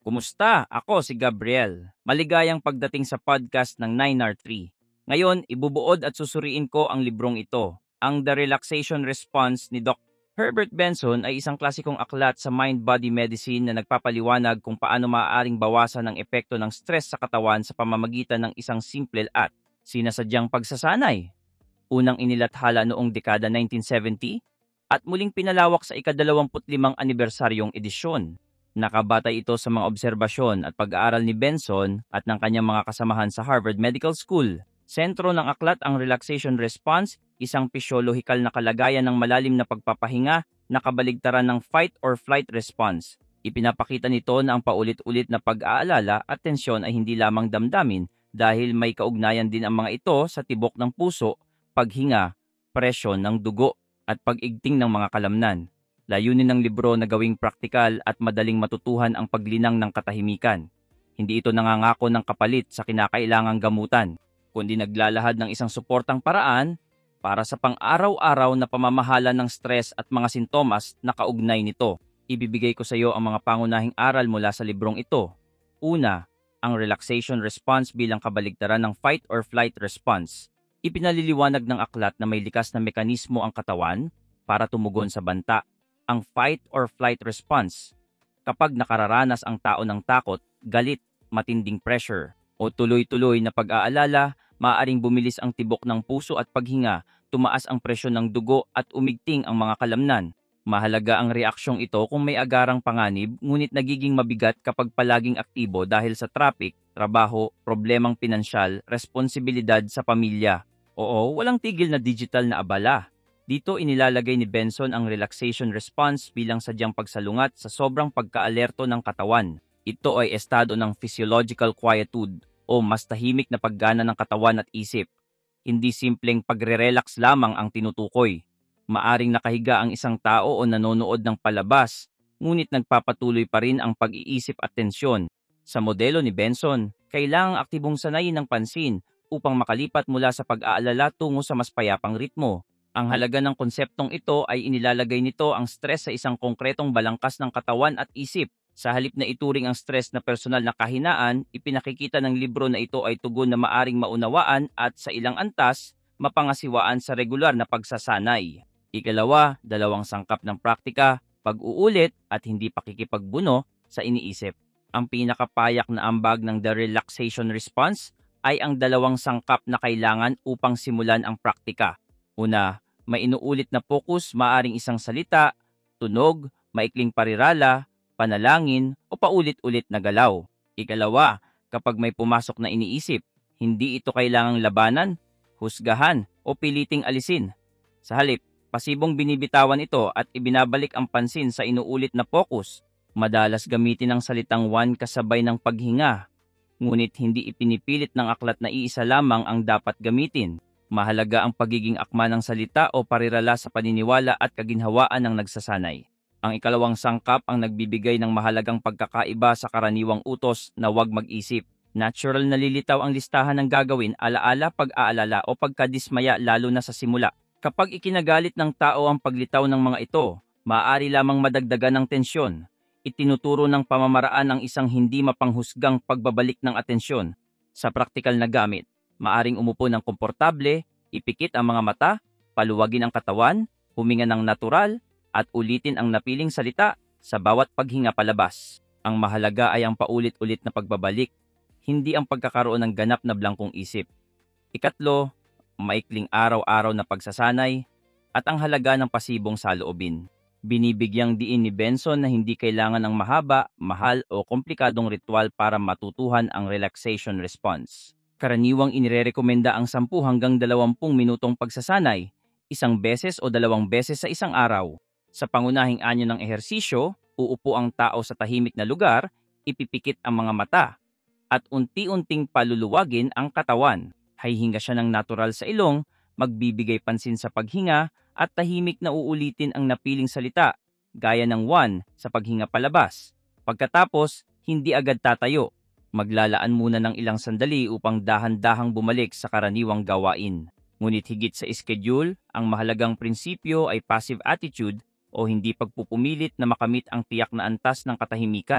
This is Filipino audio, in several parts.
Kumusta? Ako si Gabriel. Maligayang pagdating sa podcast ng 9R3. Ngayon, ibubuod at susuriin ko ang librong ito. Ang The Relaxation Response ni Dr. Herbert Benson ay isang klasikong aklat sa mind-body medicine na nagpapaliwanag kung paano maaaring bawasan ang epekto ng stress sa katawan sa pamamagitan ng isang simple at sinasadyang pagsasanay. Unang inilathala noong dekada 1970 at muling pinalawak sa ika-25 anibersaryong edisyon. Nakabatay ito sa mga obserbasyon at pag-aaral ni Benson at ng kanyang mga kasamahan sa Harvard Medical School. Sentro ng aklat ang relaxation response, isang pisyolohikal na kalagayan ng malalim na pagpapahinga na kabaligtaran ng fight or flight response. Ipinapakita nito na ang paulit-ulit na pag-aalala at tensyon ay hindi lamang damdamin dahil may kaugnayan din ang mga ito sa tibok ng puso, paghinga, presyon ng dugo at pag-igting ng mga kalamnan. Layunin ng libro na gawing praktikal at madaling matutuhan ang paglinang ng katahimikan. Hindi ito nangangako ng kapalit sa kinakailangang gamutan, kundi naglalahad ng isang suportang paraan para sa pang-araw-araw na pamamahala ng stress at mga sintomas na kaugnay nito. Ibibigay ko sa iyo ang mga pangunahing aral mula sa librong ito. Una, ang relaxation response bilang kabaligtaran ng fight or flight response. Ipinaliliwanag ng aklat na may likas na mekanismo ang katawan para tumugon sa banta. Ang fight or flight response. Kapag nakararanas ang tao ng takot, galit, matinding pressure, o tuloy-tuloy na pag-aalala, maaaring bumilis ang tibok ng puso at paghinga, tumaas ang presyon ng dugo at umigting ang mga kalamnan. Mahalaga ang reaksyong ito kung may agarang panganib, ngunit nagiging mabigat kapag palaging aktibo dahil sa traffic, trabaho, problemang pinansyal, responsibilidad sa pamilya. Oo, walang tigil na digital na abala. Dito inilalagay ni Benson ang relaxation response bilang sadyang pagsalungat sa sobrang pagkaalerto ng katawan. Ito ay estado ng physiological quietude o mas tahimik na paggana ng katawan at isip. Hindi simpleng pagre-relax lamang ang tinutukoy. Maaring nakahiga ang isang tao o nanonood ng palabas, ngunit nagpapatuloy pa rin ang pag-iisip at tensyon. Sa modelo ni Benson, kailangang aktibong sanayin ng pansin upang makalipat mula sa pag-aalala tungo sa mas payapang ritmo. Ang halaga ng konseptong ito ay inilalagay nito ang stress sa isang konkretong balangkas ng katawan at isip. Sa halip na ituring ang stress na personal na kahinaan, ipinakikita ng libro na ito ay tugon na maaring maunawaan at sa ilang antas, mapangasiwaan sa regular na pagsasanay. Ikalawa, dalawang sangkap ng praktika, pag-uulit at hindi pakikipagbuno sa iniisip. Ang pinakapayak na ambag ng The Relaxation Response ay ang dalawang sangkap na kailangan upang simulan ang praktika. Una, may inuulit na focus, maaring isang salita, tunog, maikling parirala, panalangin o paulit-ulit na galaw. Ikalawa, kapag may pumasok na iniisip, hindi ito kailangang labanan, husgahan o piliting alisin. Sa halip, pasibong binibitawan ito at ibinabalik ang pansin sa inuulit na focus. Madalas gamitin ang salitang one kasabay ng paghinga, ngunit hindi ipinipilit ng aklat na iisa lamang ang dapat gamitin. Mahalaga ang pagiging akma ng salita o parirala sa paniniwala at kaginhawaan ng nagsasanay. Ang ikalawang sangkap ang nagbibigay ng mahalagang pagkakaiba sa karaniwang utos na huwag mag-isip. Natural na lilitaw ang listahan ng gagawin, alaala, pag-aalala o pagkadismaya lalo na sa simula. Kapag ikinagalit ng tao ang paglitaw ng mga ito, maaari lamang madagdagan ng tensyon. Itinuturo ng pamamaraan ang isang hindi mapanghusgang pagbabalik ng atensyon sa praktikal na gamit. Maaring umupo ng komportable, ipikit ang mga mata, paluwagin ang katawan, huminga ng natural, at ulitin ang napiling salita sa bawat paghinga palabas. Ang mahalaga ay ang paulit-ulit na pagbabalik, hindi ang pagkakaroon ng ganap na blangkong isip. Ikatlo, maikling araw-araw na pagsasanay, at ang halaga ng pasibong saloobin. Binibigyang diin ni Benson na hindi kailangan ng mahaba, mahal o komplikadong ritual para matutuhan ang relaxation response. Karaniwang inirerekomenda ang 10 hanggang 20 minutong pagsasanay, isang beses o 2 beses sa isang araw. Sa pangunahing anyo ng ehersisyo, uupo ang tao sa tahimik na lugar, ipipikit ang mga mata, at unti-unting paluluwagin ang katawan. Hihinga siya ng natural sa ilong, magbibigay pansin sa paghinga, at tahimik na uulitin ang napiling salita, gaya ng one sa paghinga palabas. Pagkatapos, hindi agad tatayo. Maglalaan muna ng ilang sandali upang dahan-dahang bumalik sa karaniwang gawain. Ngunit higit sa schedule, ang mahalagang prinsipyo ay passive attitude o hindi pagpupumilit na makamit ang tiyak na antas ng katahimikan.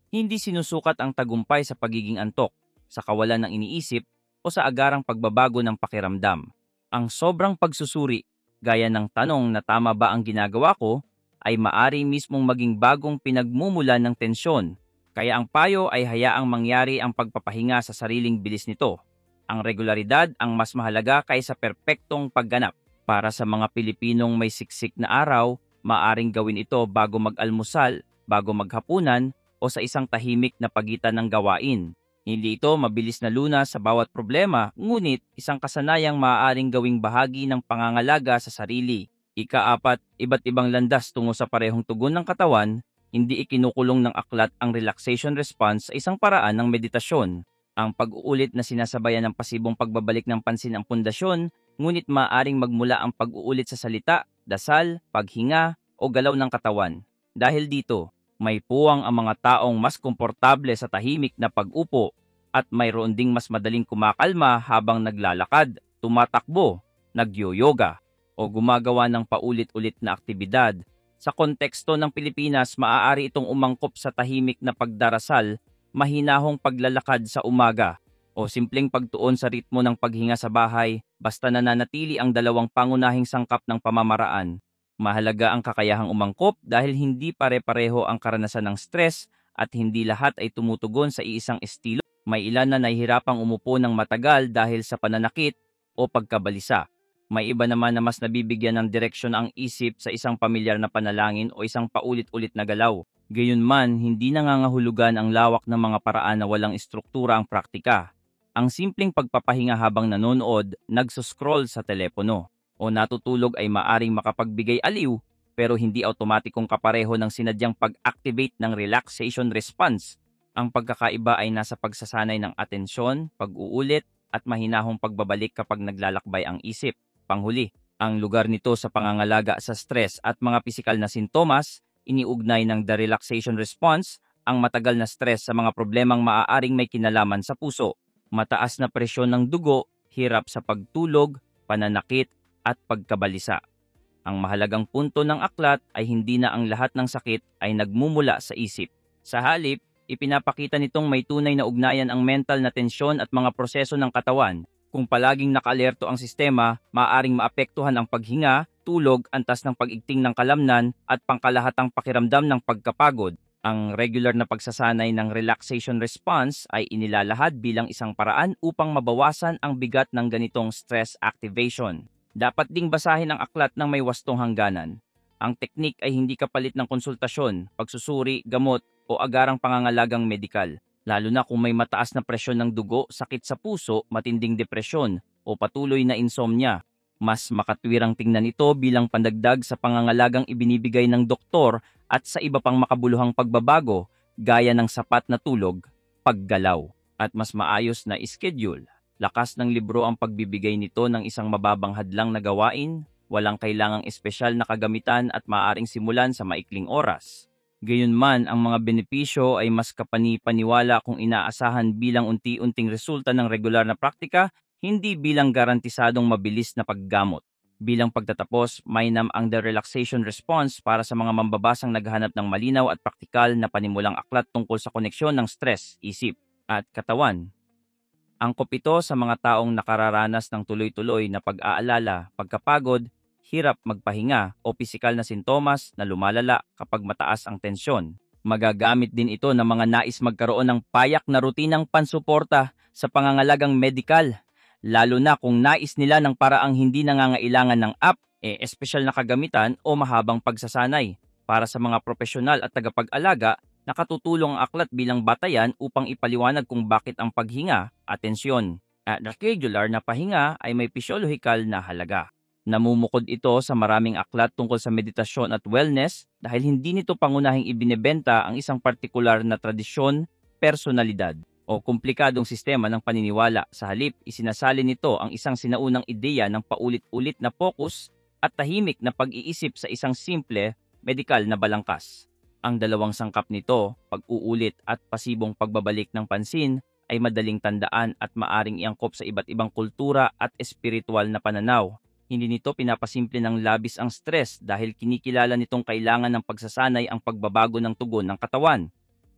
Hindi sinusukat ang tagumpay sa pagiging antok, sa kawalan ng iniisip, o sa agarang pagbabago ng pakiramdam. Ang sobrang pagsusuri, gaya ng tanong na tama ba ang ginagawa ko, ay maari mismong maging bagong pinagmumulan ng tensyon. Kaya ang payo ay hayaang mangyari ang pagpapahinga sa sariling bilis nito. Ang regularidad ang mas mahalaga kaysa perpektong pagganap. Para sa mga Pilipinong may siksik na araw, maaring gawin ito bago mag-almusal, bago maghapunan, o sa isang tahimik na pagitan ng gawain. Hindi ito mabilis na lunas sa bawat problema, ngunit isang kasanayang maaaring gawing bahagi ng pangangalaga sa sarili. Ika-apat, iba't ibang landas tungo sa parehong tugon ng katawan, hindi ikinukulong ng aklat ang relaxation response sa isang paraan ng meditasyon. Ang pag-uulit na sinasabayan ng pasibong pagbabalik ng pansin ang pundasyon, ngunit maaaring magmula ang pag-uulit sa salita, dasal, paghinga, o galaw ng katawan. Dahil dito, may puwang ang mga taong mas komportable sa tahimik na pag-upo at mayroon ding mas madaling kumakalma habang naglalakad, tumatakbo, nagyoyoga, o gumagawa ng paulit-ulit na aktibidad. Sa konteksto ng Pilipinas, maaari itong umangkop sa tahimik na pagdarasal, mahinahong paglalakad sa umaga, o simpleng pagtuon sa ritmo ng paghinga sa bahay basta nananatili ang dalawang pangunahing sangkap ng pamamaraan. Mahalaga ang kakayahang umangkop dahil hindi pare-pareho ang karanasan ng stress at hindi lahat ay tumutugon sa iisang estilo. May ilan na nahihirapang umupo ng matagal dahil sa pananakit o pagkabalisa. May iba naman na mas nabibigyan ng direksyon ang isip sa isang pamilyar na panalangin o isang paulit-ulit na galaw. Gayunman, hindi nangangahulugan ang lawak ng mga paraan na walang estruktura ang praktika. Ang simpleng pagpapahinga habang nanonood, nagsuscroll sa telepono, o natutulog ay maaring makapagbigay aliw pero hindi automatikong kapareho ng sinadyang pag-activate ng relaxation response. Ang pagkakaiba ay nasa pagsasanay ng atensyon, pag-uulit, at mahinahong pagbabalik kapag naglalakbay ang isip. Panghuli, ang lugar nito sa pangangalaga sa stress at mga pisikal na sintomas, iniugnay ng the relaxation response, ang matagal na stress sa mga problemang maaaring may kinalaman sa puso. Mataas na presyon ng dugo, hirap sa pagtulog, pananakit, at pagkabalisa. Ang mahalagang punto ng aklat ay hindi na ang lahat ng sakit ay nagmumula sa isip. Sa halip, ipinapakita nitong may tunay na ugnayan ang mental na tensyon at mga proseso ng katawan. Kung palaging nakaalerto ang sistema, maaaring maapektuhan ang paghinga, tulog, antas ng pag-igting ng kalamnan, at pangkalahatang pakiramdam ng pagkapagod. Ang regular na pagsasanay ng relaxation response ay inilalahad bilang isang paraan upang mabawasan ang bigat ng ganitong stress activation. Dapat ding basahin ang aklat ng may wastong hangganan. Ang teknik ay hindi kapalit ng konsultasyon, pagsusuri, gamot, o agarang pangangalagang medikal, lalo na kung may mataas na presyon ng dugo, sakit sa puso, matinding depresyon, o patuloy na insomnia. Mas makatwirang tingnan ito bilang pandagdag sa pangangalagang ibinibigay ng doktor at sa iba pang makabuluhang pagbabago gaya ng sapat na tulog, paggalaw, at mas maayos na schedule. Lakas ng libro ang pagbibigay nito ng isang mababang hadlang na gawain, walang kailangang espesyal na kagamitan at maaaring simulan sa maikling oras. Gayunman, ang mga benepisyo ay mas kapani-paniwala kung inaasahan bilang unti-unting resulta ng regular na praktika, hindi bilang garantisadong mabilis na paggamot. Bilang pagtatapos, mainam ang The Relaxation Response para sa mga mambabasang naghahanap ng malinaw at praktikal na panimulang aklat tungkol sa koneksyon ng stress, isip, at katawan. Angkop ito sa mga taong nakararanas ng tuloy-tuloy na pag-aalala, pagkapagod, hirap magpahinga o pisikal na sintomas na lumalala kapag mataas ang tensyon. Magagamit din ito ng mga nais magkaroon ng payak na rutinang pansuporta sa pangangalagang medikal, lalo na kung nais nila ng paraang hindi nangangailangan ng app, espesyal na kagamitan o mahabang pagsasanay. Para sa mga profesional at tagapag-alaga, nakatutulong ang aklat bilang batayan upang ipaliwanag kung bakit ang paghinga, atensyon, at regular na pahinga ay may pisyolohikal na halaga. Namumukod ito sa maraming aklat tungkol sa meditasyon at wellness dahil hindi nito pangunahing ibinebenta ang isang partikular na tradisyon, personalidad, o komplikadong sistema ng paniniwala. Sa halip, isinasalin nito ang isang sinaunang ideya ng paulit-ulit na focus at tahimik na pag-iisip sa isang simple, medikal na balangkas. Ang dalawang sangkap nito, pag-uulit at pasibong pagbabalik ng pansin, ay madaling tandaan at maaring iangkop sa iba't ibang kultura at espiritual na pananaw. Hindi nito pinapasimple ng labis ang stress dahil kinikilala nitong kailangan ng pagsasanay ang pagbabago ng tugon ng katawan.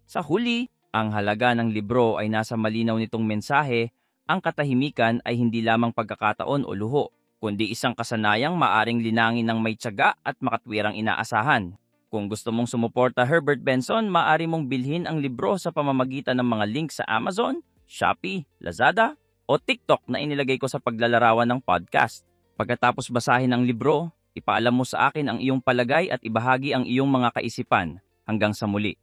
Sa huli, ang halaga ng libro ay nasa malinaw nitong mensahe, ang katahimikan ay hindi lamang pagkakataon o luho, kundi isang kasanayang maaring linangin ng may tiyaga at makatwirang inaasahan. Kung gusto mong sumuporta Herbert Benson, maaari mong bilhin ang libro sa pamamagitan ng mga link sa Amazon, Shopee, Lazada, o TikTok na inilagay ko sa paglalarawan ng podcast. Pagkatapos basahin ang libro, ipaalam mo sa akin ang iyong palagay at ibahagi ang iyong mga kaisipan. Hanggang sa muli.